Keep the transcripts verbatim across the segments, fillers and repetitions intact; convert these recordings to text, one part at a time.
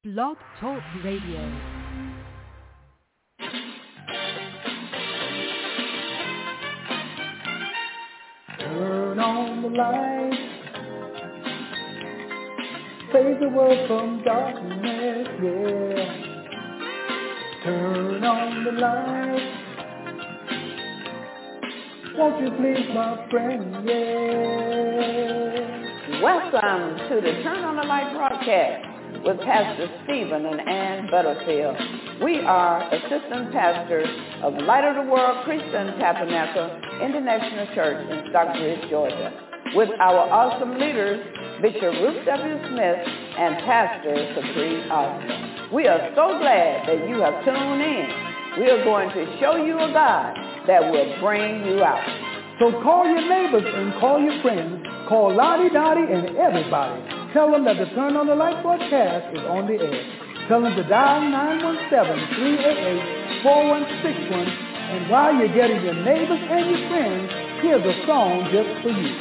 Blog Talk Radio. Turn on the light, save the world from darkness, yeah. Turn on the light, won't you please, my friend, yeah. Welcome to the Turn on the Light broadcast with Pastor Stephen and Ann Butterfield. We are assistant pastors of Light of the World Christian Tabernacle International Church in Stockbridge, Georgia, with our awesome leaders, Bishop Ruth W. Smith and Pastor Capri Austin. We are so glad that you have tuned in. We are going to show you a God that will bring you out. So call your neighbors and call your friends. Call Lottie Dottie and everybody. Tell them that the Turn on the Light broadcast is on the air. Tell them to dial nine one seven, three eight eight, four one six one. And while you're getting your neighbors and your friends, here's a song just for you.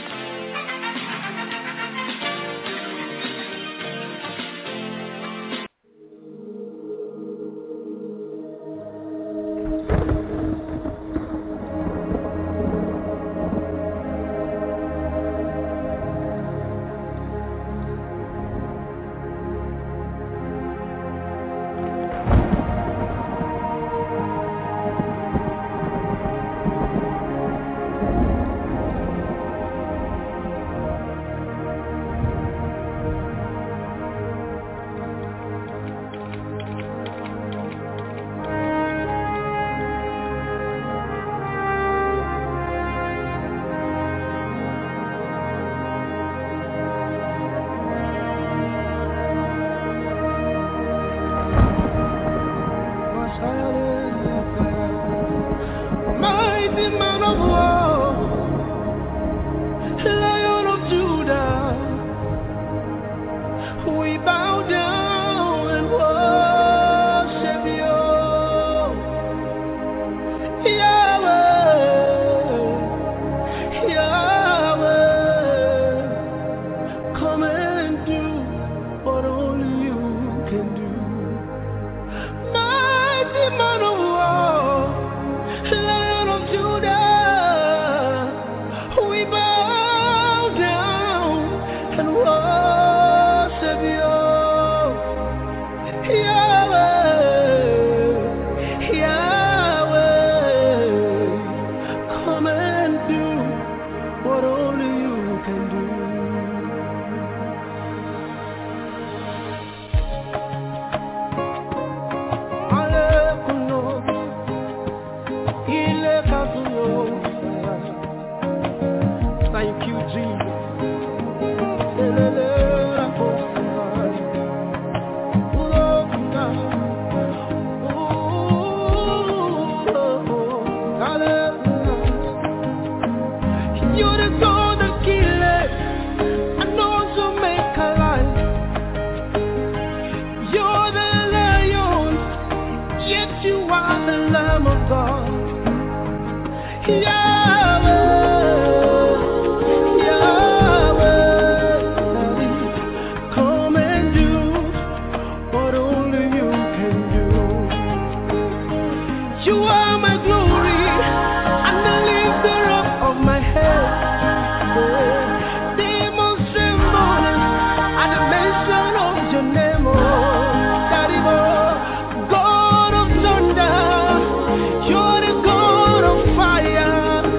God of thunder, you're the God of fire.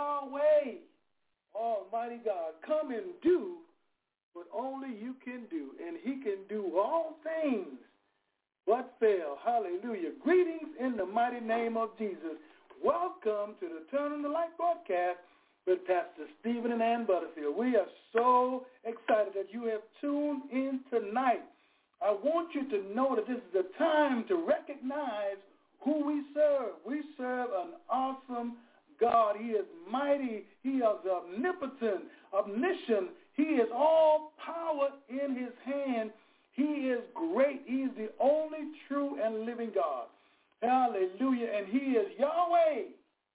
Yahweh, Almighty God, come and do what only you can do. And he can do all things but fail. Hallelujah. Greetings in the mighty name of Jesus. Welcome to the Turn on the Light broadcast with Pastor Stephen and Ann Butterfield. We are so excited that you have tuned in tonight. I want you to know that this is the time to recognize who we serve. We serve an awesome God. He is mighty. He is omnipotent, omniscient. He is all power in his hand. He is great. He is the only true and living God. Hallelujah. And he is Yahweh.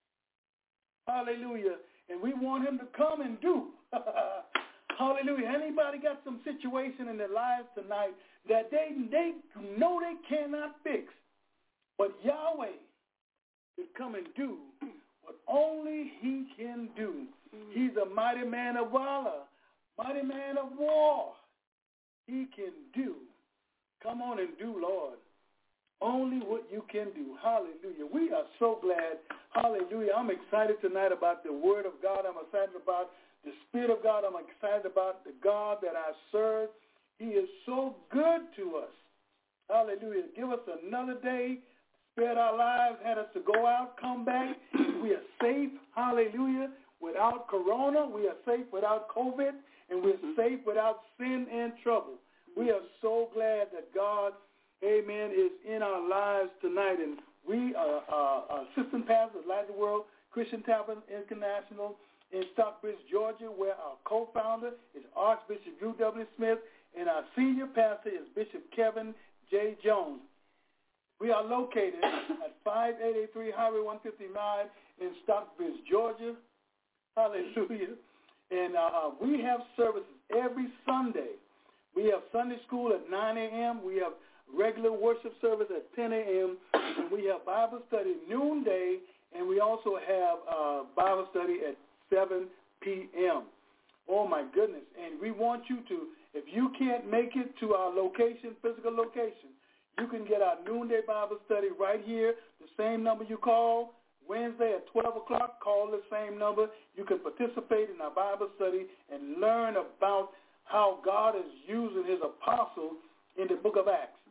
Hallelujah. And we want him to come and do. Hallelujah. Anybody got some situation in their lives tonight that they, they know they cannot fix, but Yahweh can come and do what only he can do. Mm-hmm. He's a mighty man of valor, mighty man of war. He can do. Come on and do, Lord, only what you can do. Hallelujah. We are so glad. Hallelujah. I'm excited tonight about the word of God. I'm excited about the Spirit of God. I'm excited about the God that I serve. He is so good to us. Hallelujah. Give us another day, spared our lives, had us to go out, come back. We are safe. Hallelujah. Without corona, we are safe without COVID, and we're safe without sin and trouble. We are so glad that God, amen, is in our lives tonight. And we are uh, assistant pastors of Light of the World Christian Tabernacle International in Stockbridge, Georgia, where our co-founder is Archbishop Drew W. Smith, and our senior pastor is Bishop Kevin J. Jones. We are located at five eight eight three Highway one fifty-nine in Stockbridge, Georgia. Hallelujah. And uh, we have services every Sunday. We have Sunday school at nine a.m. We have regular worship service at ten a.m. And we have Bible study noonday, and we also have uh, Bible study at seven p.m. Oh, my goodness. And we want you to, if you can't make it to our location, physical location, you can get our noonday Bible study right here, the same number you call. Wednesday at twelve o'clock, call the same number. You can participate in our Bible study and learn about how God is using his apostles in the book of Acts.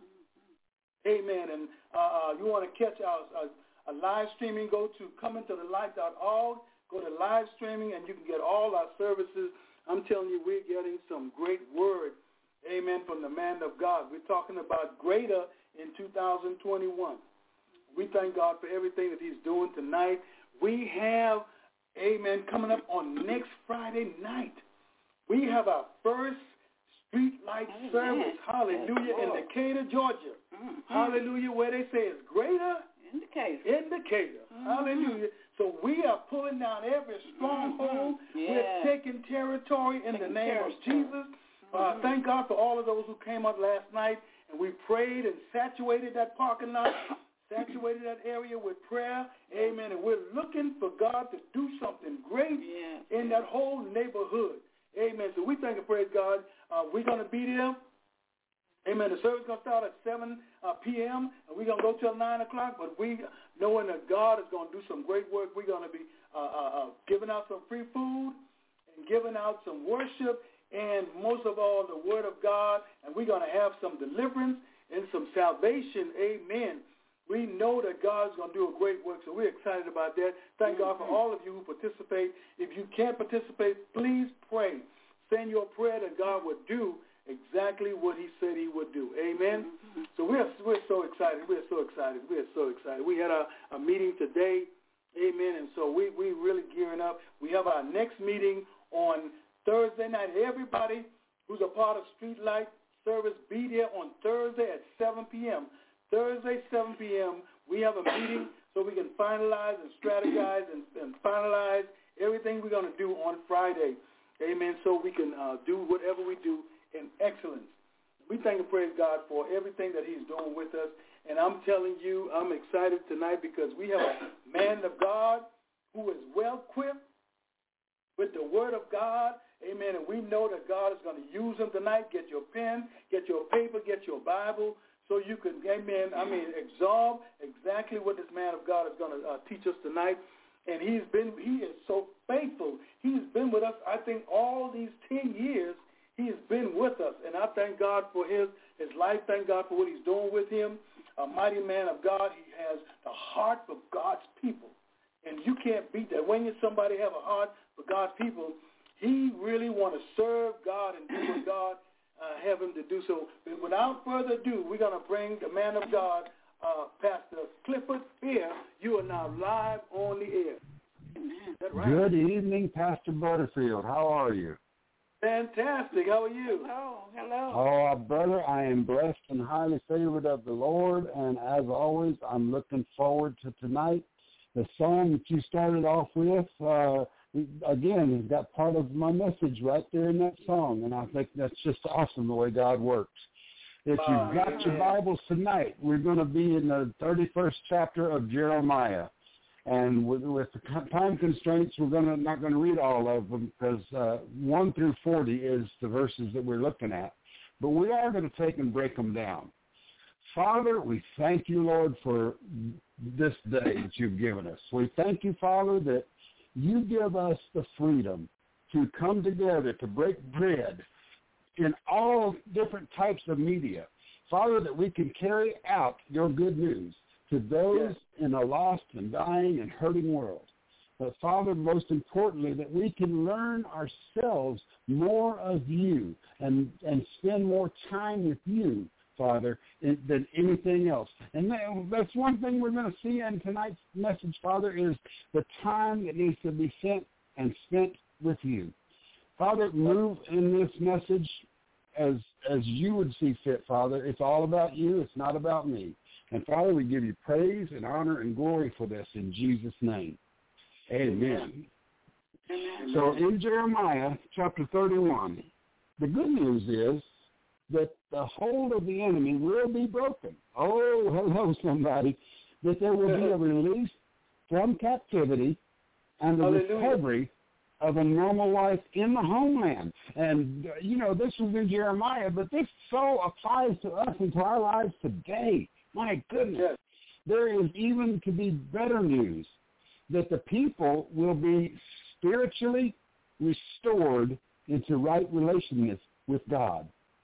Amen. And uh, you want to catch our, our, our live streaming, go to coming to the light dot org, go to live streaming, and you can get all our services. I'm telling you, we're getting some great word, amen, from the man of God. We're talking about greater in two thousand twenty-one. We thank God for everything that he's doing tonight. We have, amen, coming up on next Friday night. We have our first street light amen. Service, hallelujah, in Decatur, Georgia. Mm-hmm. Hallelujah, where they say it's greater. In Decatur. In Decatur, mm-hmm. Hallelujah. So we are pulling down every stronghold. Mm-hmm. Yeah. We're taking territory in taking the name territory. Of Jesus. Mm-hmm. Uh, thank God for all of those who came up last night, and we prayed and saturated that parking lot. Saturated that area with prayer, amen, and we're looking for God to do something great yeah. in that whole neighborhood, amen. So we thank and praise God. Uh, we're going to be there, amen. The service is going to start at seven p.m., and we're going to go till nine o'clock, but we, knowing that God is going to do some great work, we're going to be uh, uh, uh, giving out some free food and giving out some worship, and most of all, the word of God, and we're going to have some deliverance and some salvation, amen. We know that God's going to do a great work, so we're excited about that. Thank mm-hmm. God for all of you who participate. If you can't participate, please pray. Send your prayer that God would do exactly what he said he would do. Amen? Mm-hmm. So we're, we're so excited. We're so excited. We're so excited. We had a, a meeting today, amen, and so we, we're really gearing up. We have our next meeting on Thursday night. Everybody who's a part of Street Light Service, be there on Thursday at seven p.m., Thursday, seven p.m., we have a meeting so we can finalize and strategize and, and finalize everything we're going to do on Friday. Amen. So we can uh, do whatever we do in excellence. We thank and praise God for everything that he's doing with us. And I'm telling you, I'm excited tonight because we have a man of God who is well-equipped with the word of God. Amen. And we know that God is going to use him tonight. Get your pen, get your paper, get your Bible, so you can, amen, I mean, absorb exactly what this man of God is going to uh, teach us tonight. And he's been, he is so faithful. He's been with us, I think, all these ten years, he has been with us. And I thank God for his, his life. Thank God for what he's doing with him. A mighty man of God. He has the heart of God's people. And you can't beat that. When you somebody have a heart for God's people, he really want to serve God and do what God uh, have him to do. So but without further ado, we're going to bring the man of God, uh, Pastor Clifford Fear. You are now live on the air. Is that right? Good evening, Pastor Butterfield. How are you? Fantastic. How are you? Hello. Hello. Oh, brother, I am blessed and highly favored of the Lord, and as always, I'm looking forward to tonight. The song that you started off with, uh, again, has got part of my message right there in that song, and I think that's just awesome the way God works. If you've got your Bibles tonight, we're going to be in the thirty-first chapter of Jeremiah. And with, with the time constraints, we're gonna, not going to read all of them because uh, one through forty is the verses that we're looking at. But we are going to take and break them down. Father, we thank you, Lord, for this day that you've given us. We thank you, Father, that you give us the freedom to come together, to break bread in all different types of media. Father, that we can carry out your good news to those in a lost and dying and hurting world. But Father, most importantly, that we can learn ourselves more of you and, and spend more time with you, Father, in, than anything else. And that's one thing we're going to see in tonight's message, Father, is the time that needs to be spent and spent with you. Father, move in this message as as you would see fit, Father. It's all about you. It's not about me. And, Father, we give you praise and honor and glory for this in Jesus' name. Amen. Amen. So in Jeremiah chapter thirty-one, the good news is that the hold of the enemy will be broken. Oh, hello, somebody. That there will be a release from captivity and the Hallelujah. recovery of a normal life in the homeland. And, uh, you know, this was in Jeremiah, but this so applies to us and to our lives today. My goodness, yes. There is even to be better news that the people will be spiritually restored into right relationship with God.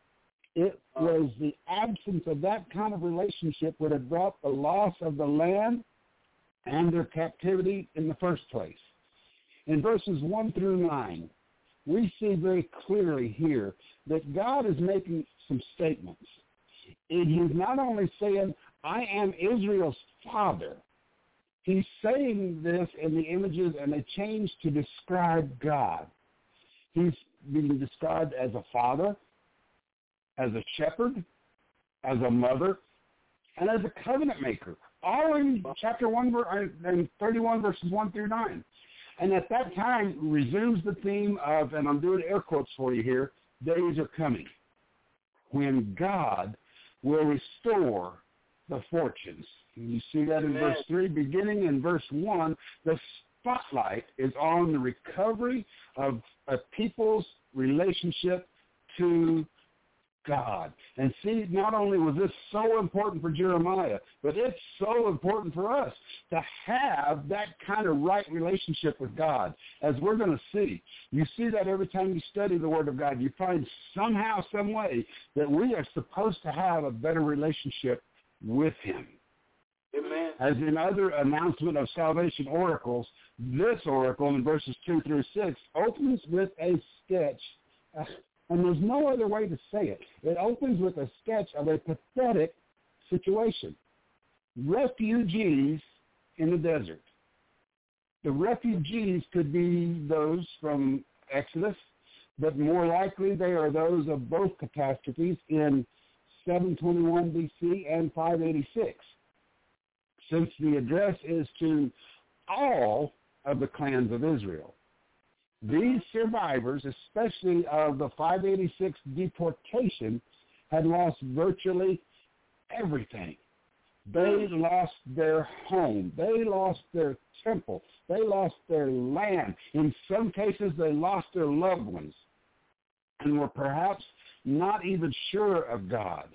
It was the absence of that kind of relationship would have brought the loss of the land and their captivity in the first place. In verses one through nine, we see very clearly here that God is making some statements. And he's not only saying, I am Israel's father. He's saying this in the images, and they change to describe God. He's being described as a father, as a shepherd, as a mother, and as a covenant maker. All in chapter one and thirty-one, verses one through nine. And at that time, resumes the theme of, and I'm doing air quotes for you here, days are coming when God will restore the fortunes. And you see that in verse three. Beginning in verse one, the spotlight is on the recovery of a people's relationship to God. And see, not only was this so important for Jeremiah, but it's so important for us to have that kind of right relationship with God. As we're going to see, you see that every time you study the Word of God, you find somehow, some way that we are supposed to have a better relationship with Him. Amen. As in other announcement of salvation oracles, this oracle in verses two through six opens with a sketch. Uh, And there's no other way to say it. It opens with a sketch of a pathetic situation. Refugees in the desert. The refugees could be those from Exodus, but more likely they are those of both catastrophes in seven twenty-one B C and five eighty-six. Since the address is to all of the clans of Israel. These survivors, especially of the five eighty-six deportation, had lost virtually everything. They lost their home. They lost their temple. They lost their land. In some cases, they lost their loved ones and were perhaps not even sure of God.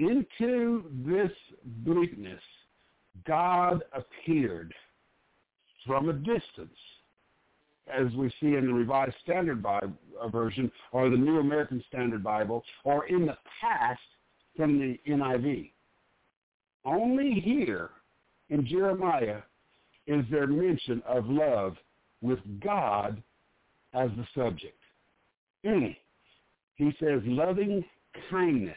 Into this bleakness, God appeared. from a distance, as we see in the Revised Standard Bible version or the New American Standard Bible, or in the past from the N I V. Only here in Jeremiah is there mention of love with God as the subject. In he says loving kindness.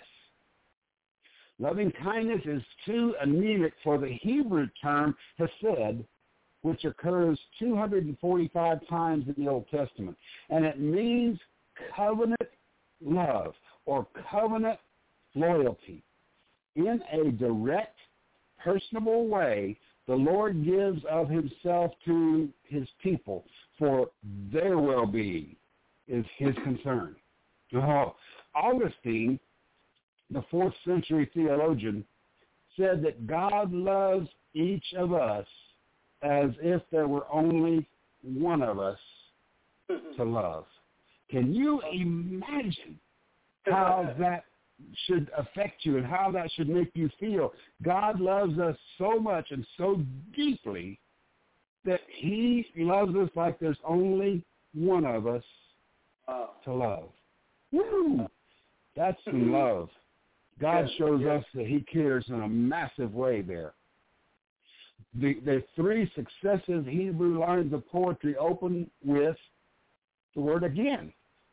Loving kindness is too anemic for the Hebrew term hesed, which occurs two hundred forty-five times in the Old Testament. And it means covenant love or covenant loyalty. In a direct, personable way, the Lord gives of himself to his people for their well-being is his concern. Oh, Augustine, the fourth century theologian, said that God loves each of us as if there were only one of us to love. Can you imagine how that should affect you and how that should make you feel? God loves us so much and so deeply that he loves us like there's only one of us to love. Woo! That's some love. God shows us that he cares in a massive way there. The, the three successive Hebrew lines of poetry open with the word again.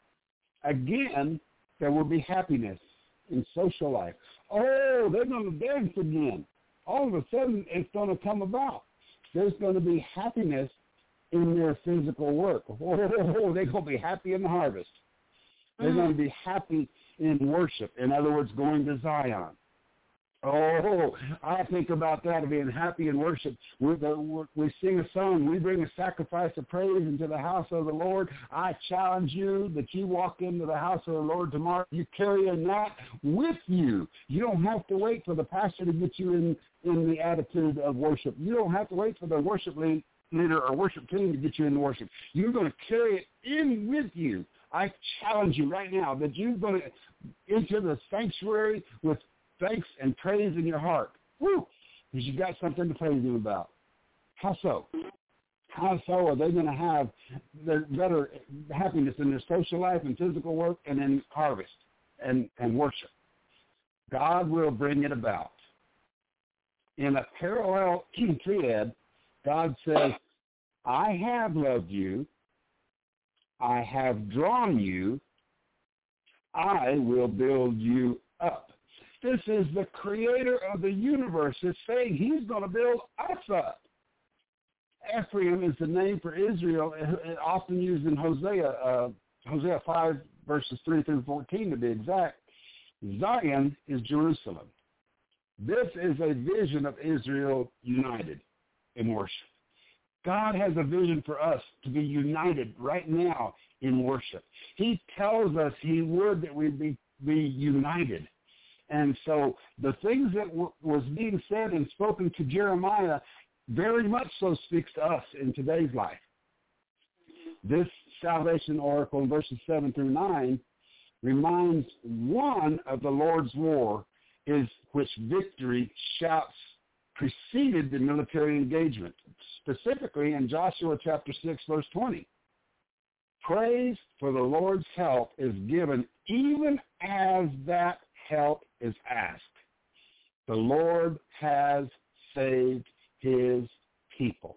Again, there will be happiness in social life. Oh, they're going to dance again. All of a sudden, it's going to come about. There's going to be happiness in their physical work. Oh, they're going to be happy in the harvest. They're going to be happy in worship. In other words, going to Zion. Oh, I think about that, being happy in worship. We, we sing a song. We bring a sacrifice of praise into the house of the Lord. I challenge you that you walk into the house of the Lord tomorrow. You carry a mat with you. You don't have to wait for the pastor to get you in, in the attitude of worship. You don't have to wait for the worship leader or worship team to get you in worship. You're going to carry it in with you. I challenge you right now that you're going to enter the sanctuary with thanks and praise in your heart. Woo! Because you've got something to praise him about. How so? How so are they going to have the better happiness in their social life and physical work and in harvest and, and worship? God will bring it about. In a parallel triad, God says, I have loved you. I have drawn you. I will build you up. This is the creator of the universe is saying he's going to build us up. Ephraim is the name for Israel, often used in Hosea, uh, Hosea five, verses three through fourteen to be exact. Zion is Jerusalem. This is a vision of Israel united in worship. God has a vision for us to be united right now in worship. He tells us he would that we be, be united. And so the things that w- was being said and spoken to Jeremiah very much so speaks to us in today's life. This salvation oracle in verses seven through nine reminds one of the Lord's war is which victory shouts preceded the military engagement, specifically in Joshua chapter six, verse twenty. Praise for the Lord's help is given even as that help is asked. The Lord has saved his people.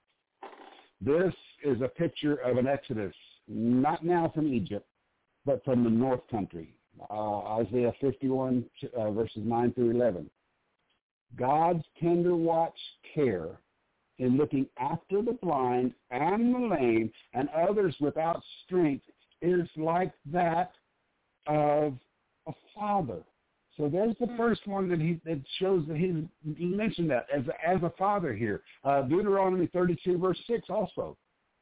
This is a picture of an exodus, not now from Egypt, but from the north country. Uh, Isaiah fifty-one, uh, verses nine through eleven. God's tender watch care in looking after the blind and the lame and others without strength is like that of a father. So there's the first one that he that shows that he's he mentioned that as a, as a father here. Uh, Deuteronomy thirty-two, verse six also.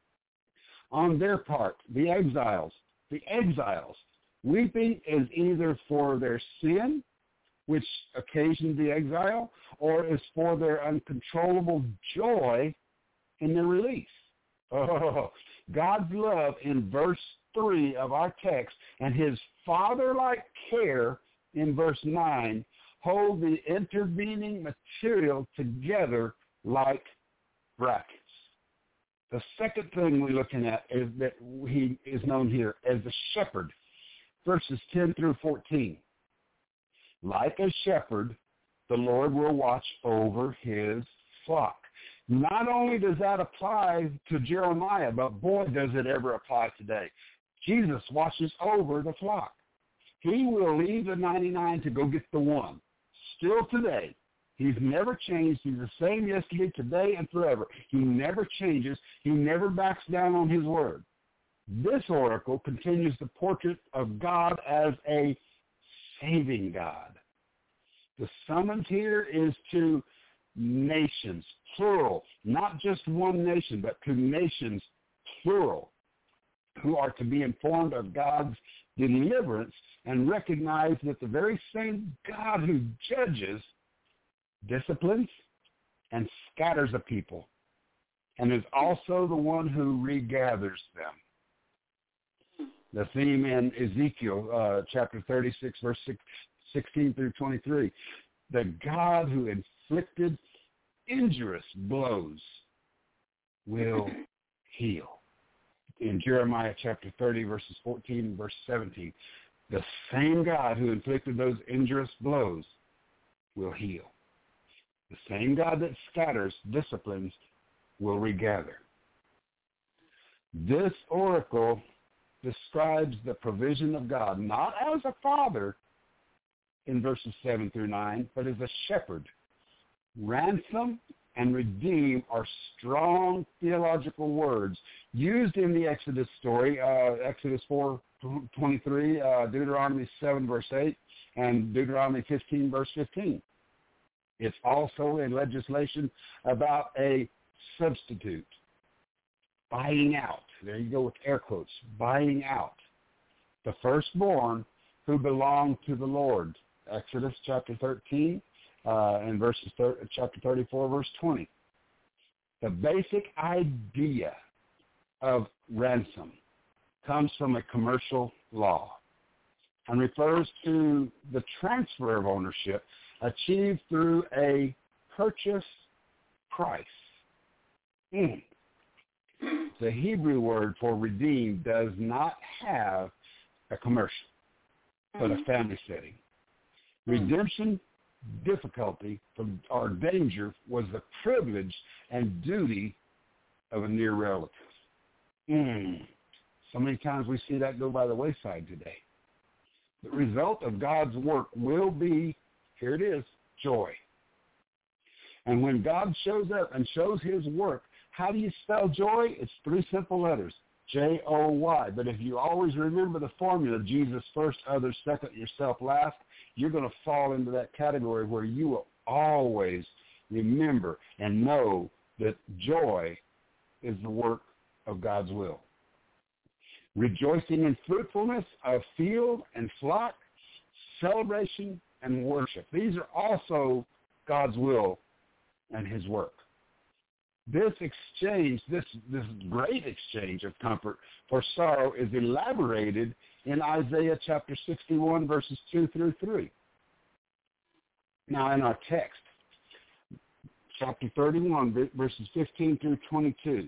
On their part, the exiles, the exiles, weeping is either for their sin, which occasioned the exile, or is for their uncontrollable joy in their release. Oh, God's love in verse three of our text and his father-like care in verse nine hold the intervening material together like brackets. The second thing we're looking at is that he is known here as the shepherd, verses ten through fourteen. Like a shepherd, the Lord will watch over his flock. Not only does that apply to Jeremiah, but boy, does it ever apply today. Jesus watches over the flock. He will leave the ninety-nine to go get the one. Still today, he's never changed. He's the same yesterday, today, and forever. He never changes. He never backs down on his word. This oracle continues the portrait of God as a saving God. The summons here is to nations, plural, not just one nation, but to nations, plural, who are to be informed of God's deliverance and recognize that the very same God who judges, disciplines, and scatters a people, and is also the one who regathers them. The theme in Ezekiel uh, chapter thirty-six, verse sixteen through twenty-three, the God who inflicted injurious blows will heal. In Jeremiah chapter thirty, verses fourteen and verse seventeen, the same God who inflicted those injurious blows will heal. The same God that scatters, disciplines, will regather. This oracle describes the provision of God, not as a father in verses seven through nine, but as a shepherd. Ransom and redeem are strong theological words used in the Exodus story, uh, Exodus four twenty-three, uh, Deuteronomy seven, verse eight, and Deuteronomy fifteen, verse fifteen. It's also in legislation about a substitute, buying out. There you go with air quotes, buying out the firstborn who belonged to the Lord. Exodus chapter thirteen, uh, and verses thir- chapter thirty-four, verse twenty. The basic idea of ransom comes from a commercial law and refers to the transfer of ownership achieved through a purchase price. Mm. The Hebrew word for redeem does not have a commercial, but a family setting. Redemption, difficulty, or danger was the privilege and duty of a near relative. Mm. So many times we see that go by the wayside today. The result of God's work will be, here it is, joy. And when God shows up and shows his work, how do you spell joy? It's three simple letters, J O Y. But if you always remember the formula, Jesus first, others second, yourself last, you're going to fall into that category where you will always remember and know that joy is the work of God's will. Rejoicing in fruitfulness of field and flock, celebration and worship. These are also God's will and his work. This exchange, this, this great exchange of comfort for sorrow is elaborated in Isaiah chapter sixty-one, verses two through three. Now in our text, chapter thirty-one, verses fifteen through twenty-two,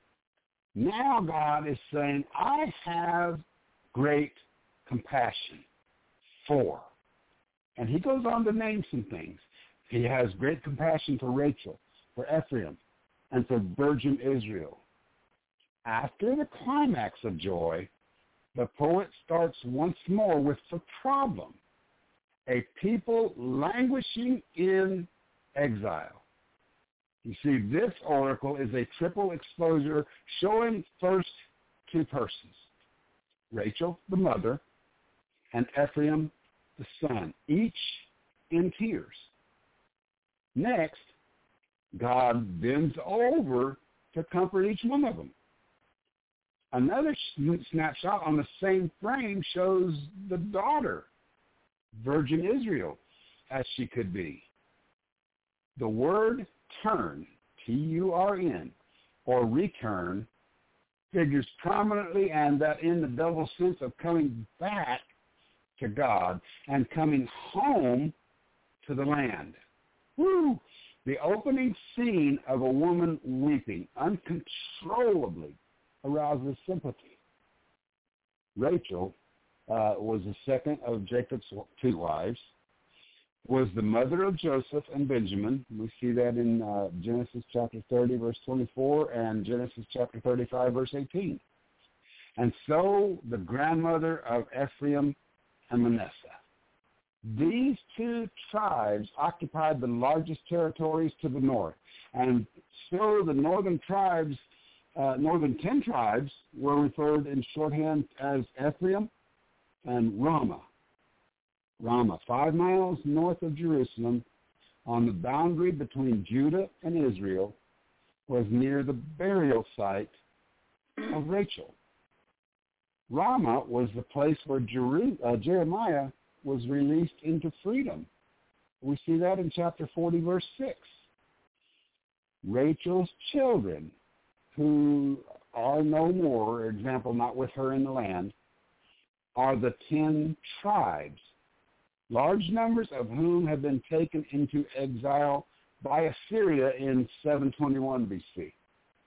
now God is saying, I have great compassion for. And he goes on to name some things. He has great compassion for Rachel, for Ephraim, and for virgin Israel. After the climax of joy, the poet starts once more with the problem, a people languishing in exile. You see, this oracle is a triple exposure showing first two persons, Rachel, the mother, and Ephraim, the son, each in tears. Next, God bends over to comfort each one of them. Another snapshot on the same frame shows the daughter, virgin Israel, as she could be. The word turn, T U R N, or return, figures prominently, and that in the double sense of coming back to God and coming home to the land. Woo! The opening scene of a woman weeping uncontrollably arouses sympathy. Rachel uh, was the second of Jacob's two wives, was the mother of Joseph and Benjamin. We see that in uh, Genesis chapter thirty, verse twenty-four, and Genesis chapter thirty-five, verse eighteen. And so the grandmother of Ephraim and Manasseh. These two tribes occupied the largest territories to the north. And so the northern tribes, uh, northern ten tribes, were referred in shorthand as Ephraim and Ramah. Ramah, five miles north of Jerusalem, on the boundary between Judah and Israel, was near the burial site of Rachel. Ramah was the place where Jeru- uh, Jeremiah was released into freedom. We see that in chapter forty, verse six. Rachel's children, who are no more, example, not with her in the land, are the ten tribes, large numbers of whom have been taken into exile by Assyria in seven twenty-one B C.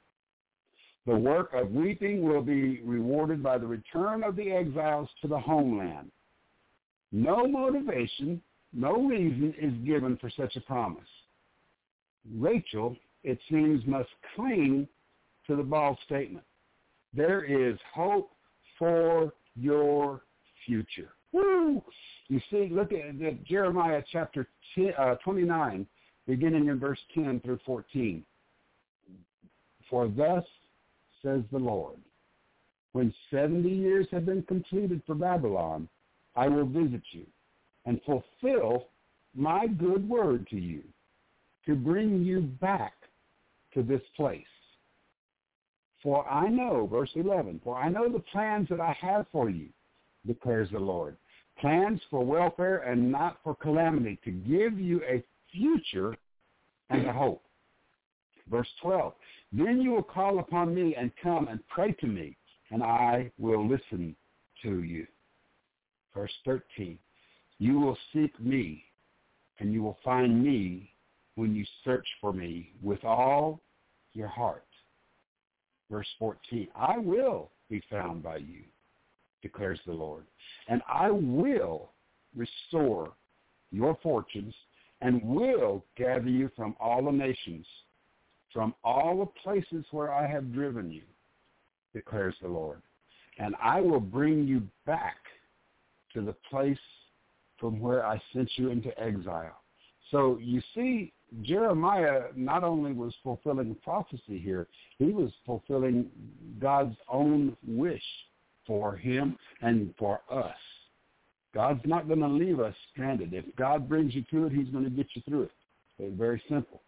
The work of weeping will be rewarded by the return of the exiles to the homeland. No motivation, no reason is given for such a promise. Rachel, it seems, must cling to the bald statement. There is hope for your future. Woo! You see, look at, at Jeremiah chapter ten, uh, twenty-nine, beginning in verse ten through fourteen. For thus says the Lord, when seventy years have been completed for Babylon, I will visit you and fulfill my good word to you, to bring you back to this place. For I know, verse eleven, for I know the plans that I have for you, declares the Lord, plans for welfare and not for calamity, to give you a future and a hope. Verse twelve, then you will call upon me and come and pray to me, and I will listen to you. Verse thirteen, you will seek me, and you will find me when you search for me with all your heart. Verse fourteen, I will be found by you, declares the Lord, and I will restore your fortunes and will gather you from all the nations, from all the places where I have driven you, declares the Lord, and I will bring you back to the place from where I sent you into exile. So you see, Jeremiah not only was fulfilling prophecy here, he was fulfilling God's own wish for him and for us. God's not going to leave us stranded. If God brings you to it, he's going to get you through it. It's very simple.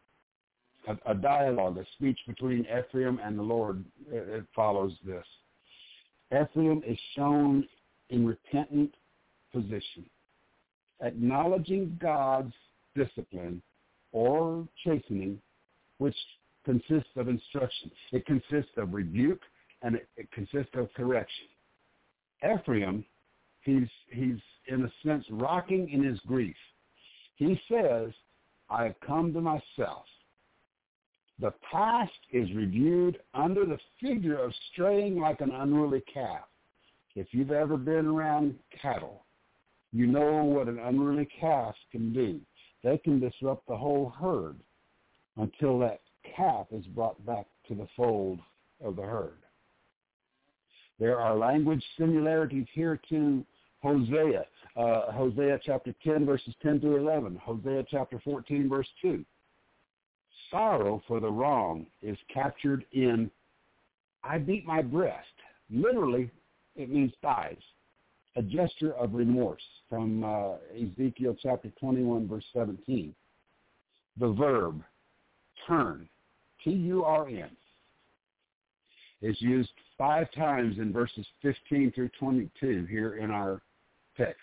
A, a dialogue, a speech between Ephraim and the Lord, it, it follows this. Ephraim is shown in repentant position, acknowledging God's discipline or chastening, which consists of instruction. It consists of rebuke, and it, it consists of correction. Ephraim, he's, he's in a sense rocking in his grief. He says, I have come to myself. The past is reviewed under the figure of straying like an unruly calf. If you've ever been around cattle, you know what an unruly calf can do. They can disrupt the whole herd until that calf is brought back to the fold of the herd. There are language similarities here to Hosea. Uh, Hosea chapter ten, verses ten through eleven. Hosea chapter fourteen, verse two. Sorrow for the wrong is captured in, I beat my breast. Literally, it means thighs. A gesture of remorse from uh, Ezekiel chapter twenty-one, verse seventeen. The verb, turn, T U R N, is used five times in verses fifteen through twenty-two here in our text.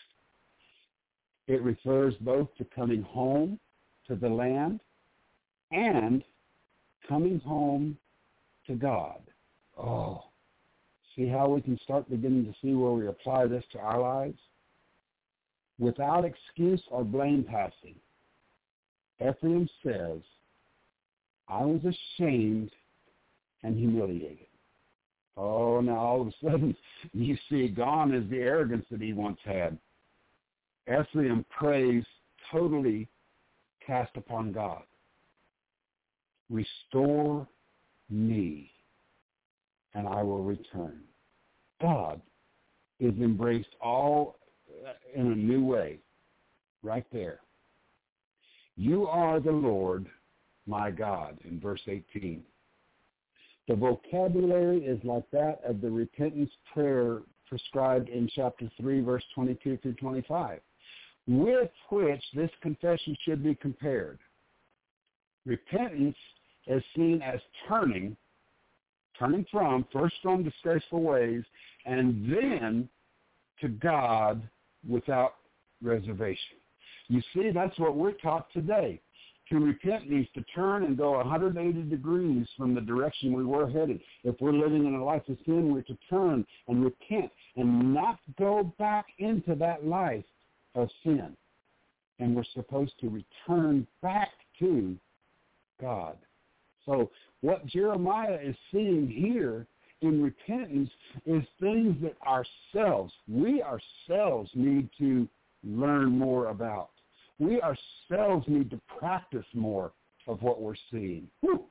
It refers both to coming home to the land and coming home to God. Oh, see how we can start beginning to see where we apply this to our lives? Without excuse or blame passing, Ephraim says, I was ashamed and humiliated. Oh, now all of a sudden, you see, gone is the arrogance that he once had. Ephraim prays totally cast upon God. Restore me, and I will return. God is embraced all in a new way, right there. You are the Lord, my God, in verse eighteen. The vocabulary is like that of the repentance prayer prescribed in chapter three, verse twenty-two through twenty-five, with which this confession should be compared. Repentance is seen as turning, turning from, first from disgraceful ways, and then to God without reservation. You see, that's what we're taught today. To repent means to turn and go one hundred eighty degrees from the direction we were headed. If we're living in a life of sin, we're to turn and repent and not go back into that life of sin. And we're supposed to return back to God. So what Jeremiah is seeing here in repentance is things that ourselves, we ourselves need to learn more about. We ourselves need to practice more of what we're seeing. Whew.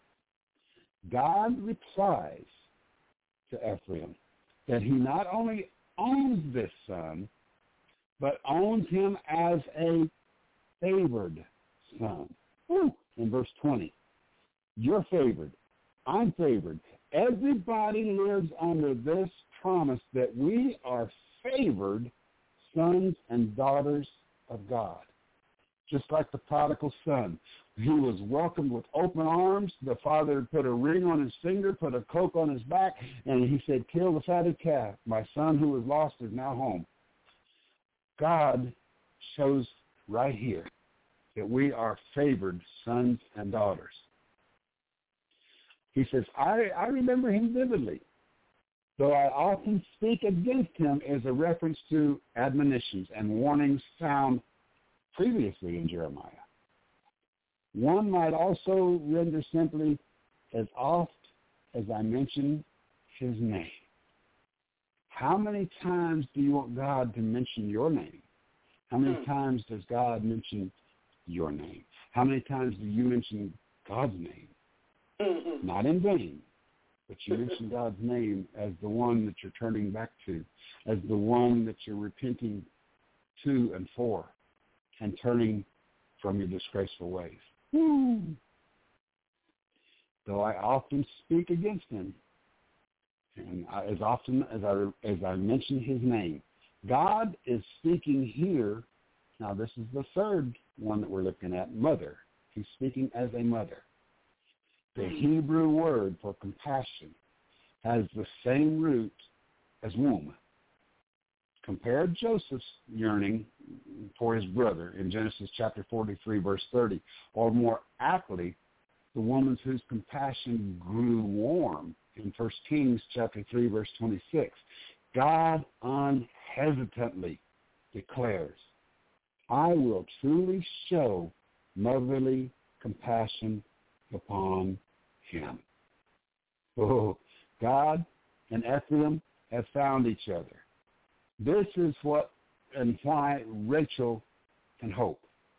God replies to Ephraim that he not only owns this son, but owns him as a favored son. Whew. In verse twenty, you're favored. I'm favored. Everybody lives under this promise that we are favored sons and daughters of God. Just like the prodigal son. He was welcomed with open arms. The father put a ring on his finger, put a cloak on his back, and he said, kill the fatted calf. My son who was lost is now home. God shows right here that we are favored sons and daughters. He says, I, I remember him vividly, though I often speak against him as a reference to admonitions and warnings found previously in Jeremiah. One might also render simply, as oft as I mention his name. How many times do you want God to mention your name? How many mm. times does God mention your name? How many times do you mention God's name? Mm-hmm. Not in vain, but you mention God's name as the one that you're turning back to, as the one that you're repenting to and for, and turning from your disgraceful ways. Woo. Though I often speak against him, and I, as often as I as I mention his name, God is speaking here. Now this is the third one that we're looking at, mother. He's speaking as a mother. The Hebrew word for compassion has the same root as womb. Compare Joseph's yearning for his brother in Genesis chapter forty-three, verse thirty, or more aptly, the woman's whose compassion grew warm in First Kings chapter three, verse twenty-six. God unhesitantly declares, I will truly show motherly compassion upon him. Oh, God and Ephraim have found each other. This is what and why Rachel can hope.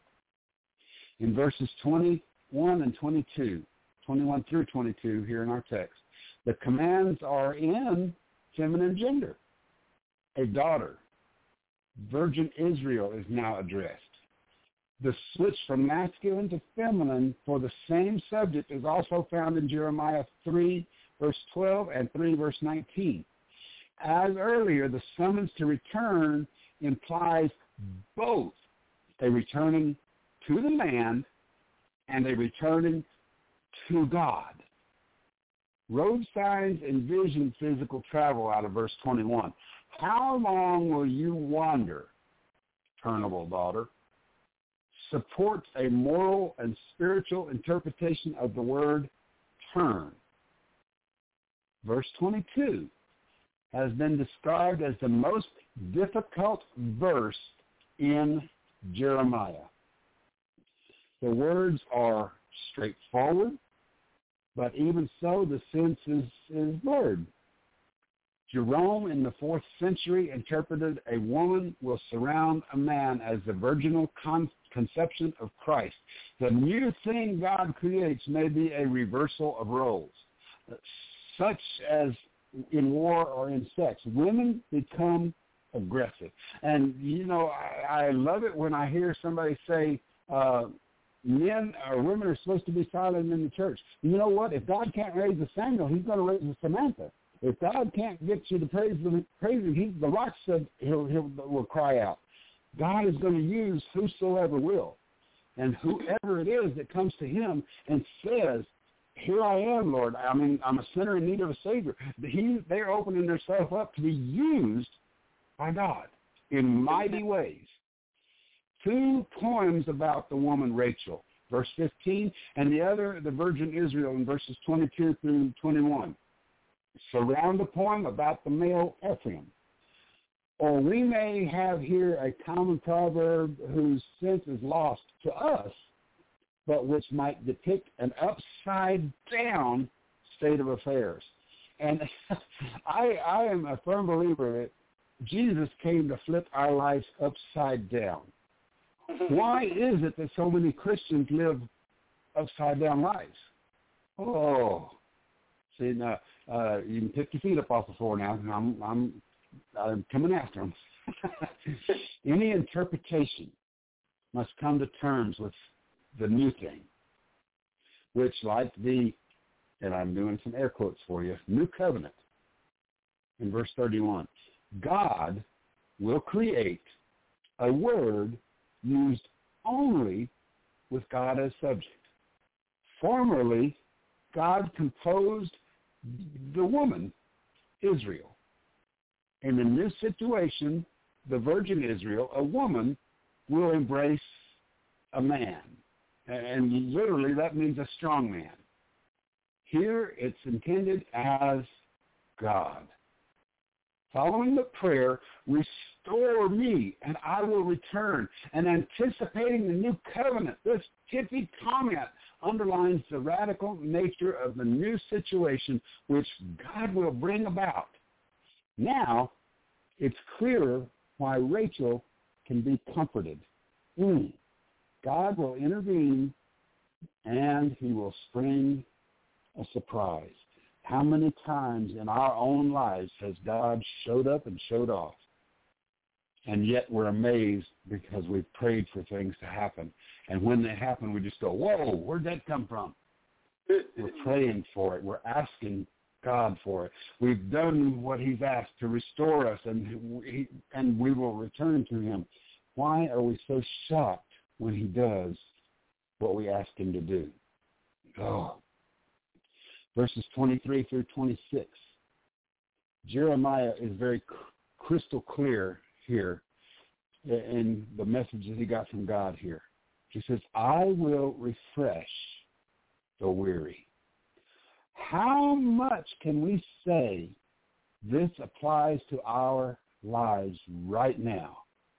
In verses twenty-one and twenty-two, twenty-one through twenty-two here in our text, the commands are in feminine gender. A daughter, virgin Israel, is now addressed. The switch from masculine to feminine for the same subject is also found in Jeremiah three, verse twelve, and three, verse nineteen. As earlier, the summons to return implies both a returning to the land and a returning to God. Road signs envision physical travel out of verse twenty-one. How long will you wander, turnable daughter? Supports a moral and spiritual interpretation of the word turn. Verse twenty-two has been described as the most difficult verse in Jeremiah. The words are straightforward, but even so, the sense is, is blurred. Jerome in the fourth century interpreted a woman will surround a man as the virginal con- conception of Christ. The new thing God creates may be a reversal of roles, such as in war or in sex. Women become aggressive. And, you know, I, I love it when I hear somebody say, uh, men or women are supposed to be silent in the church. You know what? If God can't raise a Samuel, he's going to raise a Samantha. If God can't get you to praise him, praise him, he's, the rock said he'll, he'll will cry out. God is going to use whosoever will. And whoever it is that comes to him and says, here I am, Lord. I mean, I'm a sinner in need of a Savior. He, they're opening themselves up to be used by God in mighty ways. Two poems about the woman Rachel, verse fifteen, and the other, the virgin Israel, in verses twenty-two through twenty-one. Surround the poem about the male Ephraim. Or we may have here a common proverb whose sense is lost to us, but which might depict an upside-down state of affairs. And I, I am a firm believer that Jesus came to flip our lives upside down. Why is it that so many Christians live upside-down lives? Oh, see, now, uh, you can pick your feet up off the floor now. I'm, I'm, I'm coming after them. Any interpretation must come to terms with the new thing, which, like the, and I'm doing some air quotes for you, new covenant, in verse thirty-one, God will create a word used only with God as subject. Formerly, God composed the woman, Israel. In the new situation, the virgin Israel, a woman will embrace a man. And literally that means a strong man. Here it's intended as God. Following the prayer, restore me and I will return. And anticipating the new covenant, this pithy comment underlines the radical nature of the new situation which God will bring about. Now, it's clearer why Rachel can be comforted. Mm. God will intervene and he will spring a surprise. How many times in our own lives has God showed up and showed off? And yet we're amazed because we've prayed for things to happen. And when they happen, we just go, whoa, where'd that come from? We're praying for it. We're asking God for it. We've done what he's asked to restore us, and we, and we will return to him. Why are we so shocked when he does what we ask him to do? Oh. Verses twenty-three through twenty-six. Jeremiah is very crystal clear here in the message that he got from God here. He says, I will refresh the weary. How much can we say this applies to our lives right now?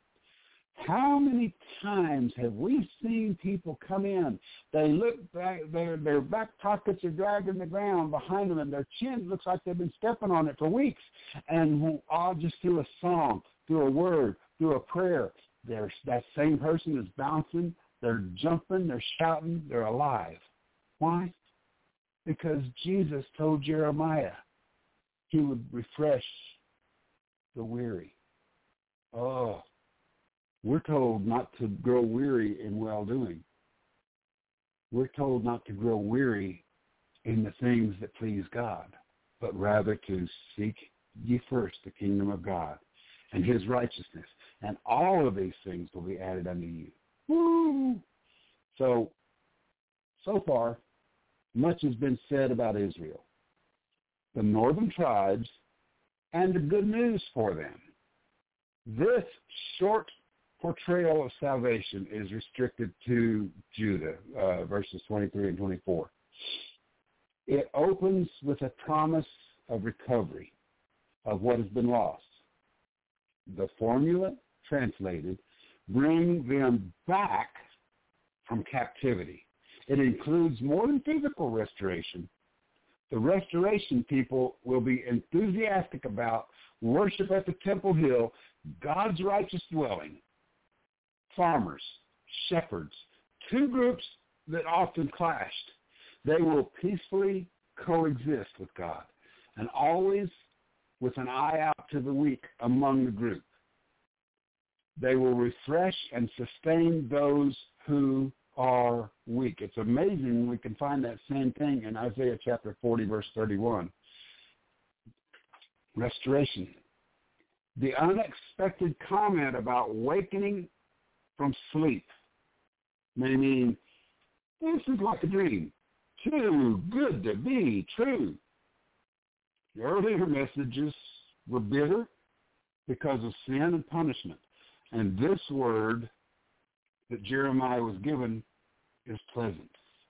How many times have we seen people come in, they look back, their, their back pockets are dragging the ground behind them, and their chin looks like they've been stepping on it for weeks, and all just through a song, through a word, through a prayer, there's, that same person is bouncing, they're jumping, they're shouting, they're alive. Why? Because Jesus told Jeremiah he would refresh the weary. Oh, we're told not to grow weary in well-doing. We're told not to grow weary in the things that please God, but rather to seek ye first the kingdom of God and his righteousness, and all of these things will be added unto you. Woo! So, so far, much has been said about Israel, the northern tribes, and the good news for them. This short portrayal of salvation is restricted to Judah, uh, verses twenty-three and twenty-four. It opens with a promise of recovery of what has been lost. The formula translated, bring them back from captivity. It includes more than physical restoration. The restoration people will be enthusiastic about worship at the Temple Hill, God's righteous dwelling. Farmers, shepherds, two groups that often clashed. They will peacefully coexist with God and always with an eye out to the weak among the group. They will refresh and sustain those who are weak. It's amazing we can find that same thing in Isaiah chapter forty, verse thirty-one. Restoration. The unexpected comment about wakening from sleep may mean, this is like a dream, too good to be true. The earlier messages were bitter because of sin and punishment. And this word that Jeremiah was given is pleasant.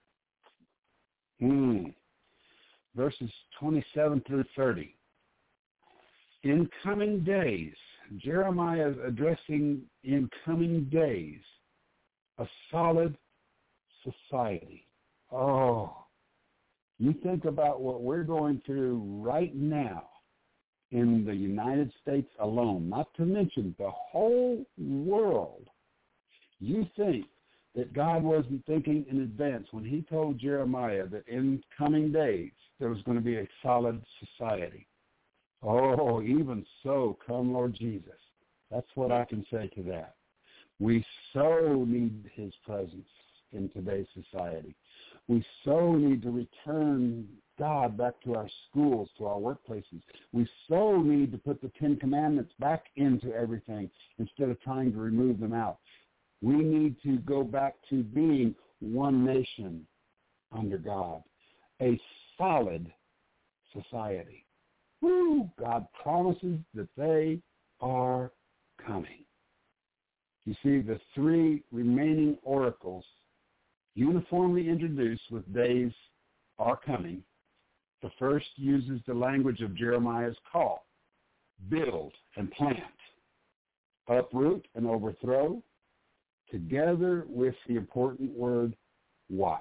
Mm. Verses twenty-seven through thirty. In coming days, Jeremiah is addressing in coming days a solid society. Oh, you think about what we're going through right now in the United States alone, not to mention the whole world. You think that God wasn't thinking in advance when he told Jeremiah that in coming days there was going to be a solid society. Oh, even so, come Lord Jesus. That's what I can say to that. We so need his presence in today's society. We so need to return God back to our schools, to our workplaces. We so need to put the Ten Commandments back into everything instead of trying to remove them out. We need to go back to being one nation under God, a solid society. Woo! God promises that they are coming. You see, the three remaining oracles uniformly introduced with days are coming. The first uses the language of Jeremiah's call: build and plant, uproot and overthrow, together with the important word watch.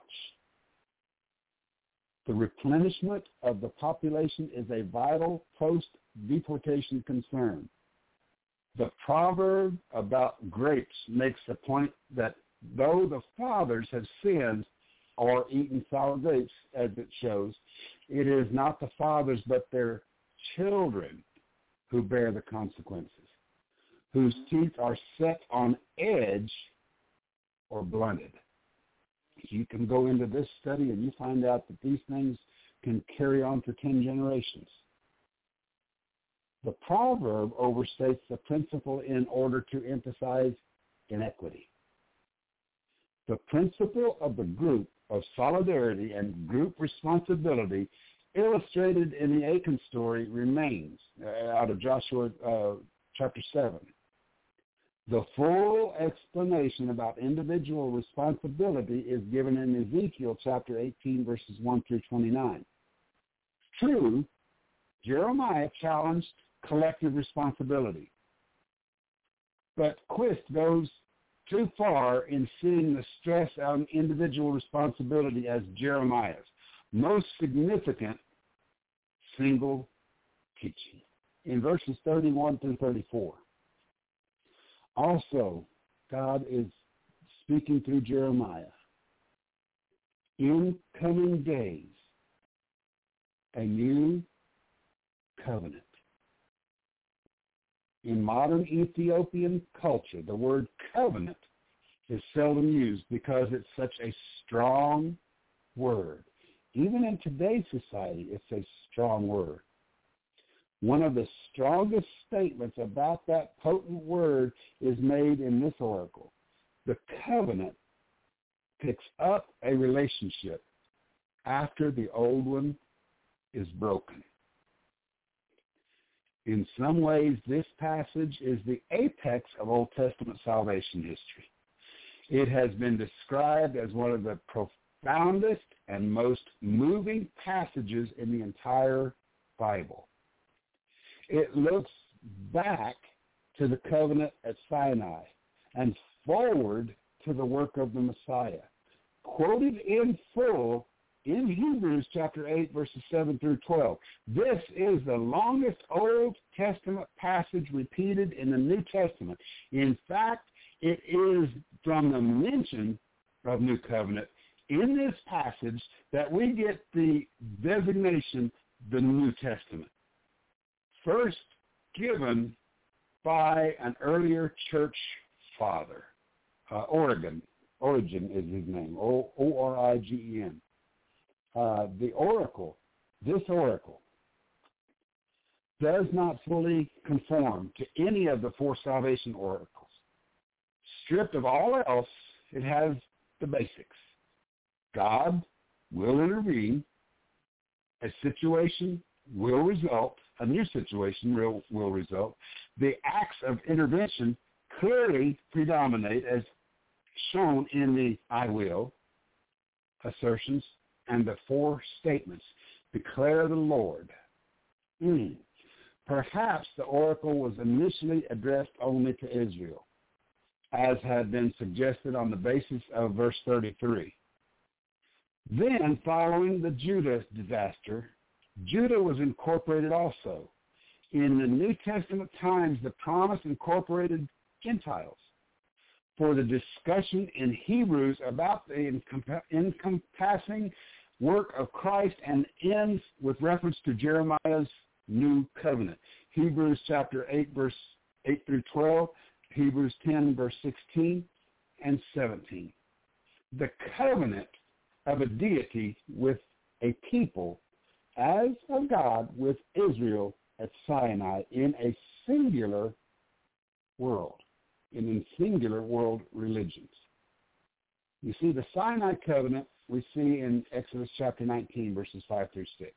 The replenishment of the population is a vital post-deportation concern. The proverb about grapes makes the point that though the fathers have sinned or eaten sour grapes, as it shows, it is not the fathers but their children who bear the consequences, whose teeth are set on edge or blunted. You can go into this study and you find out that these things can carry on for ten generations. The proverb overstates the principle in order to emphasize inequity. The principle of the group of solidarity and group responsibility illustrated in the Achan story remains uh, out of Joshua uh, chapter seven. The full explanation about individual responsibility is given in Ezekiel chapter eighteen, verses one through twenty-nine. True, Jeremiah challenged collective responsibility. But Quist goes too far in seeing the stress on individual responsibility as Jeremiah's most significant single teaching. In verses thirty-one through thirty-four. Also, God is speaking through Jeremiah. In coming days, a new covenant. In modern Ethiopian culture, the word covenant is seldom used because it's such a strong word. Even in today's society, it's a strong word. One of the strongest statements about that potent word is made in this oracle. The covenant picks up a relationship after the old one is broken. In some ways, this passage is the apex of Old Testament salvation history. It has been described as one of the profoundest and most moving passages in the entire Bible. It looks back to the covenant at Sinai and forward to the work of the Messiah, quoted in full in Hebrews chapter eight, verses seven through twelve. This is the longest Old Testament passage repeated in the New Testament. In fact, it is from the mention of New Covenant in this passage that we get the designation, the New Testament, first given by an earlier church father. Uh, Origen, Origen is his name, O R I G E N. Uh, the oracle, this oracle, does not fully conform to any of the four salvation oracles. Stripped of all else, it has the basics. God will intervene. A situation will result. A new situation will, will result. The acts of intervention clearly predominate as shown in the I will assertions and the four statements. Declare the Lord. Mm. Perhaps the oracle was initially addressed only to Israel, as had been suggested on the basis of verse thirty-three. Then, following the Judah disaster, Judah was incorporated also. In the New Testament times, the promise incorporated Gentiles. For the discussion in Hebrews about the encompassing work of Christ and ends with reference to Jeremiah's new covenant. Hebrews chapter eight, verse eight through twelve, Hebrews ten, verse sixteen and seventeen. The covenant of a deity with a people as of God with Israel at Sinai in a singular world, and in singular world religions. You see, the Sinai covenant we see in Exodus chapter nineteen, verses five through six.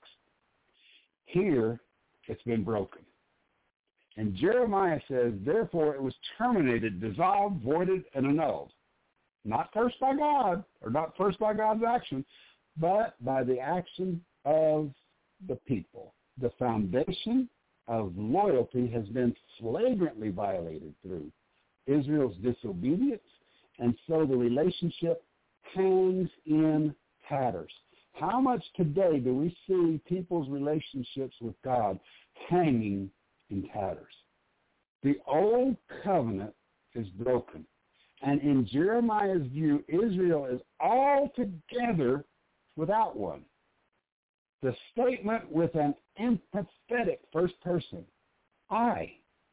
Here, it's been broken. And Jeremiah says, therefore it was terminated, dissolved, voided, and annulled. Not first by God, or not first by God's action, but by the action of the people. The foundation of loyalty has been flagrantly violated through Israel's disobedience, and so the relationship hangs in tatters. How much today do we see people's relationships with God hanging in tatters? The old covenant is broken. And in Jeremiah's view, Israel is altogether without one. The statement with an empathetic first person, I,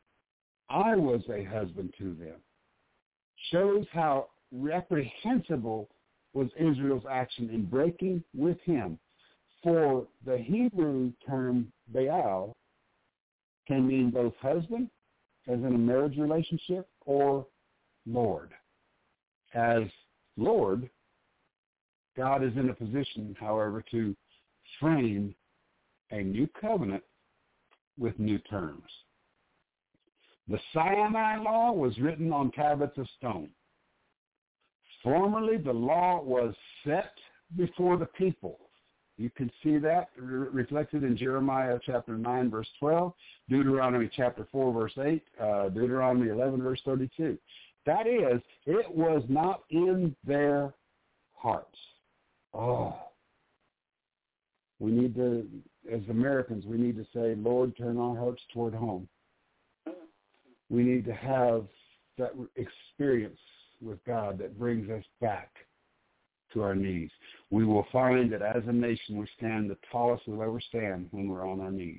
I was a husband to them, shows how reprehensible was Israel's action in breaking with him. For the Hebrew term Baal can mean both husband, as in a marriage relationship, or Lord. As Lord, God is in a position, however, to frame a new covenant with new terms. The Sinai law was written on tablets of stone. Formerly, the law was set before the people. You can see that re- reflected in Jeremiah chapter nine, verse twelve, Deuteronomy chapter four, verse eight, uh, Deuteronomy eleven, verse thirty-two. That is, it was not in their hearts. Oh, we need to, as Americans, we need to say, Lord, turn our hearts toward home. We need to have that experience with God that brings us back to our knees. We will find that as a nation we stand the tallest we'll ever stand when we're on our knees.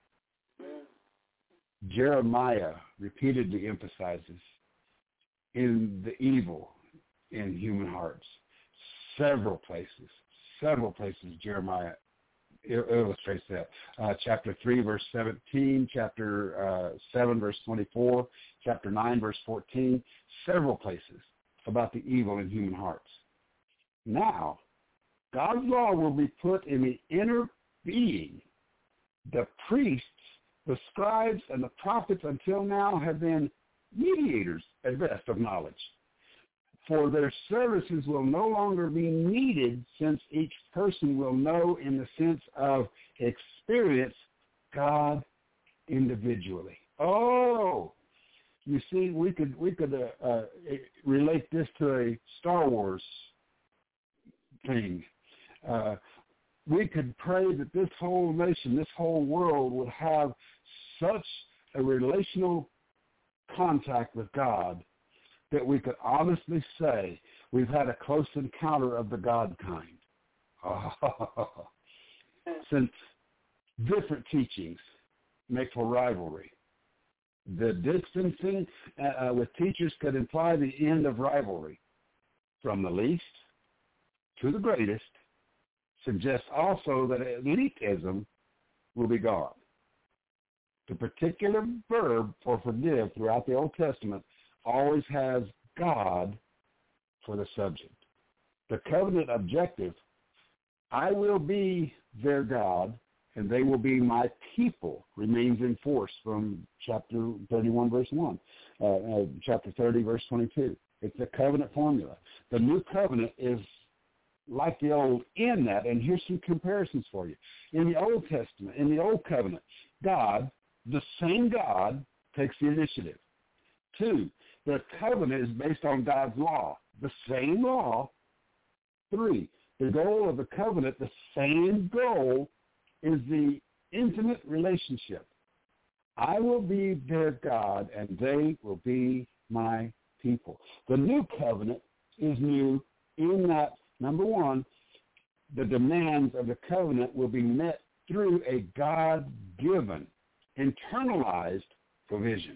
Jeremiah repeatedly emphasizes in the evil in human hearts. Several places, several places Jeremiah illustrates that. Uh, chapter three, verse seventeen, chapter uh, seven, verse twenty-four, chapter nine, verse fourteen, several places about the evil in human hearts. Now, God's law will be put in the inner being. The priests, the scribes, and the prophets until now have been mediators at best of knowledge. For their services will no longer be needed, since each person will know in the sense of experience God individually. Oh, You see, we could we could uh, uh, relate this to a Star Wars thing. Uh, we could pray that this whole nation, this whole world would have such a relational contact with God that we could honestly say we've had a close encounter of the God kind. Oh. Since different teachings make for rivalry, the distancing uh, with teachers could imply the end of rivalry. From the least to the greatest suggests also that elitism will be gone. The particular verb for forgive throughout the Old Testament always has God for the subject. The covenant objective, I will be their God, and they will be my people, remains in force from chapter thirty-one, verse one, uh, uh, chapter thirty, verse twenty-two. It's a covenant formula. The new covenant is like the old in that, and here's some comparisons for you. In the Old Testament, in the Old Covenant, God, the same God, takes the initiative. Two, the covenant is based on God's law, the same law. Three, the goal of the covenant, the same goal, is the intimate relationship. I will be their God, and they will be my people. The new covenant is new in that, number one, the demands of the covenant will be met through a God-given, internalized provision.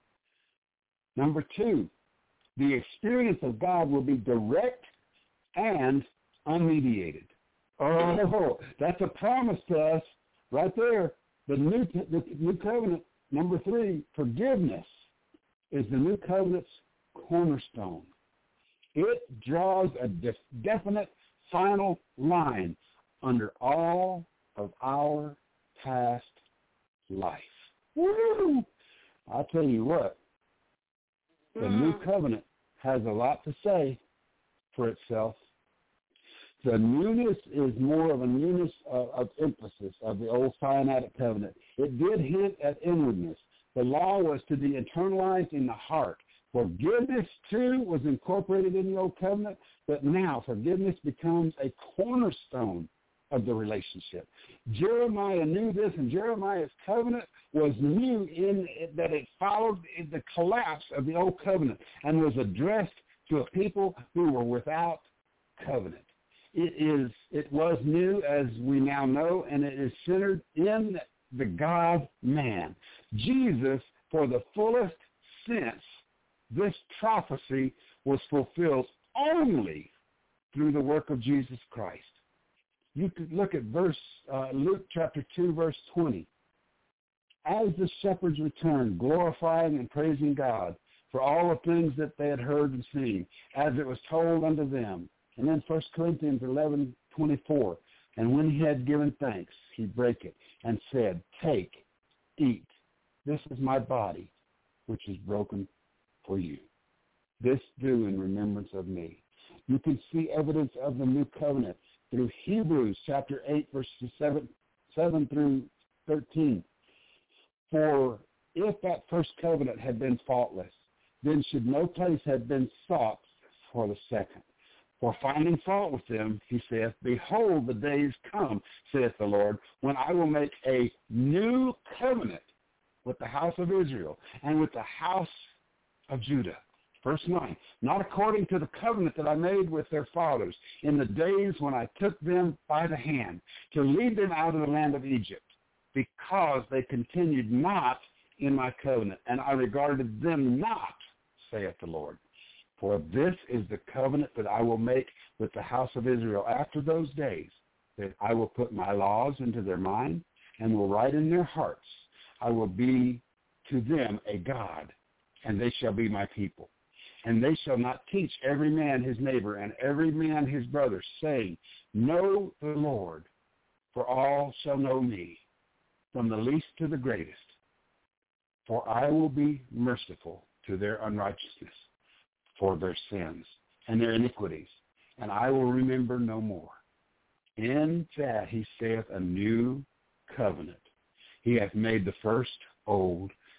Number two, the experience of God will be direct and unmediated. Oh, that's a promise to us right there. The new, the new covenant, number three, forgiveness is the new covenant's cornerstone. It draws a def- definite final line under all of our past life. Woo! I'll tell you what, the mm. new covenant has a lot to say for itself. The newness is more of a newness of, of emphasis of the old Sinaitic covenant. It did hint at inwardness. The law was to be internalized in the heart. Forgiveness, too, was incorporated in the old covenant, but now forgiveness becomes a cornerstone of the relationship. Jeremiah knew this, and Jeremiah's covenant was new in that it followed the collapse of the old covenant and was addressed to a people who were without covenant. It is. It was new, as we now know, and it is centered in the God-man. Jesus, for the fullest sense, this prophecy was fulfilled only through the work of Jesus Christ. You could look at verse uh, Luke chapter two, verse twenty. As the shepherds returned, glorifying and praising God for all the things that they had heard and seen, as it was told unto them. And then First Corinthians eleven twenty-four, and when he had given thanks, he brake it and said, take, eat, this is my body, which is broken for you. This do in remembrance of me. You can see evidence of the new covenant through Hebrews chapter eight, verses seven, seven through thirteen. For if that first covenant had been faultless, then should no place have been sought for the second. For finding fault with them, he saith, behold, the days come, saith the Lord, when I will make a new covenant with the house of Israel and with the house of Judah. Verse nine, not according to the covenant that I made with their fathers in the days when I took them by the hand to lead them out of the land of Egypt, because they continued not in my covenant, and I regarded them not, saith the Lord. For this is the covenant that I will make with the house of Israel after those days, that I will put my laws into their mind and will write in their hearts. I will be to them a God, and they shall be my people. And they shall not teach every man his neighbor and every man his brother, saying, know the Lord, for all shall know me, from the least to the greatest. For I will be merciful to their unrighteousness, for their sins and their iniquities, and I will remember no more. In that he saith a new covenant. He hath made the first old.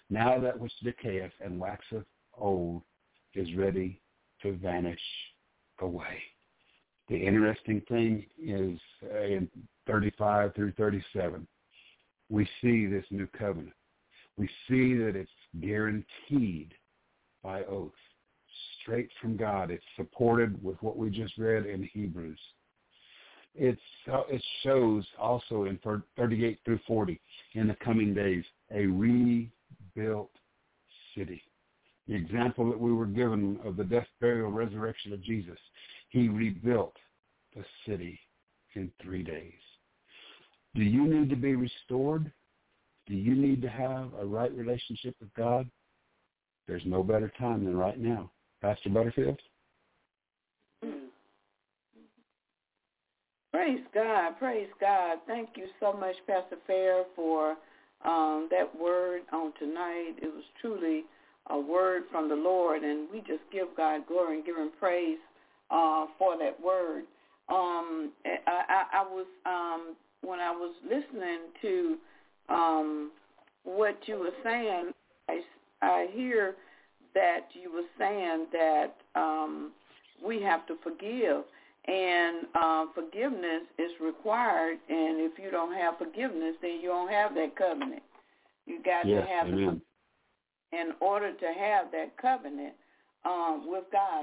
Now that which decayeth and waxeth old is ready to vanish away. The interesting thing is uh, in thirty-five through thirty-seven, we see this new covenant. We see that it's guaranteed by oath, straight from God. It's supported with what we just read in Hebrews. It's, uh, it shows also in thirty-eight through forty, in the coming days, a rebuilt city. The example that we were given of the death, burial, resurrection of Jesus, he rebuilt the city in three days. Do you need to be restored? Do you need to have a right relationship with God? There's no better time than right now. Pastor Butterfield? Praise God, praise God. Thank you so much, Pastor Fair, for um, that word on tonight. It was truly a word from the Lord, and we just give God glory and give him praise uh, for that word. Um, I, I, I was, um, when I was listening to um, what you were saying, I, I hear that you were saying that um, we have to forgive. And uh, forgiveness is required, and if you don't have forgiveness, then you don't have that covenant. You got yes, to have amen. the in order to have that covenant um, with God.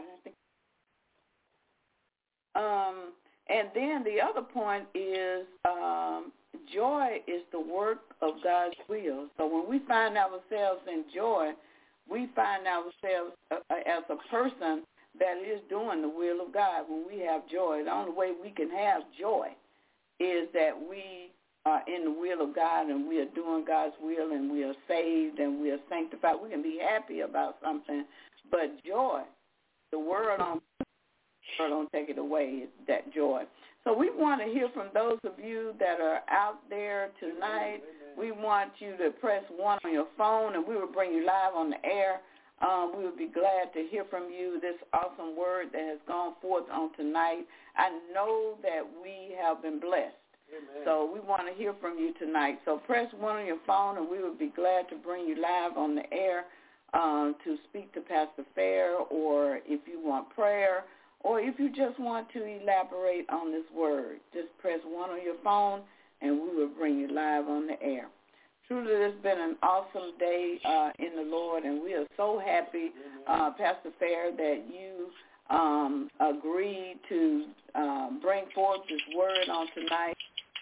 Um, and then the other point is um, joy is the work of God's will. So when we find ourselves in joy, we find ourselves uh, as a person that is doing the will of God when we have joy. The only way we can have joy is that we are in the will of God and we are doing God's will and we are saved and we are sanctified. We can be happy about something, but joy, the world don't, the world don't take it away, that joy. So we want to hear from those of you that are out there tonight. We want you to press one on your phone and we will bring you live on the air. Um, we would be glad to hear from you, this awesome word that has gone forth on tonight. I know that we have been blessed. Amen. So we want to hear from you tonight. So press one on your phone, and we would be glad to bring you live on the air um, to speak to Pastor Fair, or if you want prayer, or if you just want to elaborate on this word, just press one on your phone, and we will bring you live on the air. Truly, it's been an awesome day uh, in the Lord, and we are so happy, uh, Pastor Fair, that you um, agreed to uh, bring forth this word on tonight.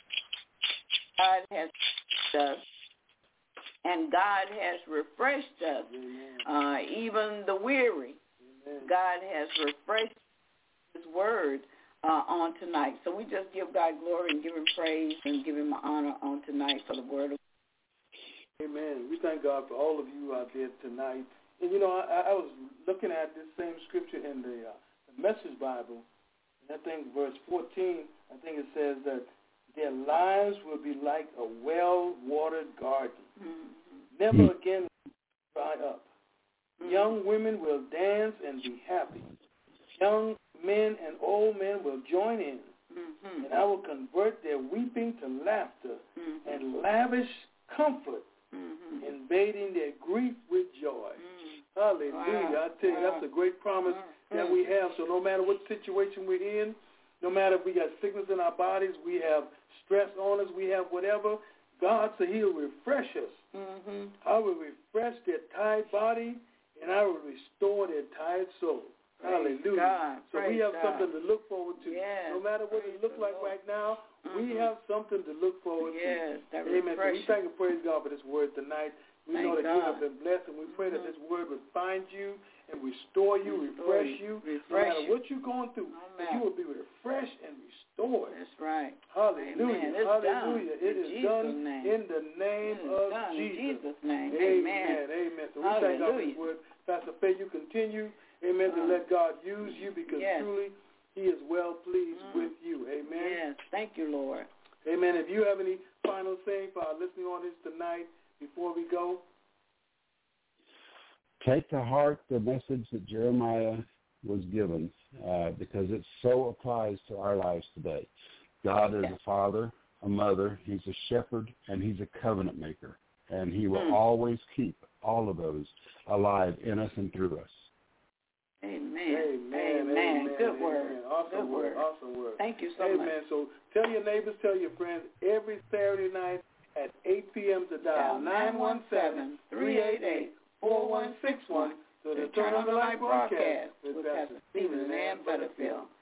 God has us, and God has refreshed us, uh, even the weary. God has refreshed his word uh, on tonight. So we just give God glory and give him praise and give him honor on tonight for the word of God. Amen. We thank God for all of you out there tonight. And, you know, I, I was looking at this same scripture in the, uh, the Message Bible, and I think verse fourteen, I think it says that their lives will be like a well-watered garden. Mm-hmm. Never again dry up. Mm-hmm. Young women will dance and be happy. Young men and old men will join in. Mm-hmm. And I will convert their weeping to laughter mm-hmm. and lavish comfort. Mm-hmm. Invading their grief with joy. Mm-hmm. Hallelujah. Wow. I tell you, that's a great promise mm-hmm. that we have. So no matter what situation we're in, no matter if we got sickness in our bodies, we have stress on us, we have whatever, God said he'll refresh us. Mm-hmm. I will refresh their tired body, and I will restore their tired soul. Praise Hallelujah. God. So Praise we have God. something to look forward to. Yes. No matter what Praise it looks like Lord. right now, mm-hmm. we have something to look forward yes, to. That Amen. So we refreshing. thank and praise God for this word tonight. We thank know that God. you have been blessed, and we pray mm-hmm. that this word will find you and restore you, restore refresh you. you. Refresh no matter you. what you're going through, no that you will be refreshed and restored. That's right. Hallelujah. Hallelujah. Done. It is Jesus done name. in the name of done. Jesus. In Jesus' name. Amen. Amen. So we Hallelujah. thank God for this word. Pastor Faye, you continue, amen, to uh, let God use you because yes. truly he is well pleased mm. with you. Amen. Yes. Thank you, Lord. Amen. If you have any final saying for our listening audience tonight before we go. Take to heart the message that Jeremiah was given uh, because it so applies to our lives today. God is yes. a father, a mother, he's a shepherd, and he's a covenant maker. And he will mm. always keep all of those alive in us and through us. Amen. Amen. Amen. Amen. Good Amen. word. Awesome Good word. word. Awesome word. Thank you so Amen. much. Amen. So tell your neighbors, tell your friends, every Saturday night at eight p.m. to dial nine one seven, three eight eight, four one six one to the Turn on the Light broadcast with Pastor Stephen and Ann Butterfield.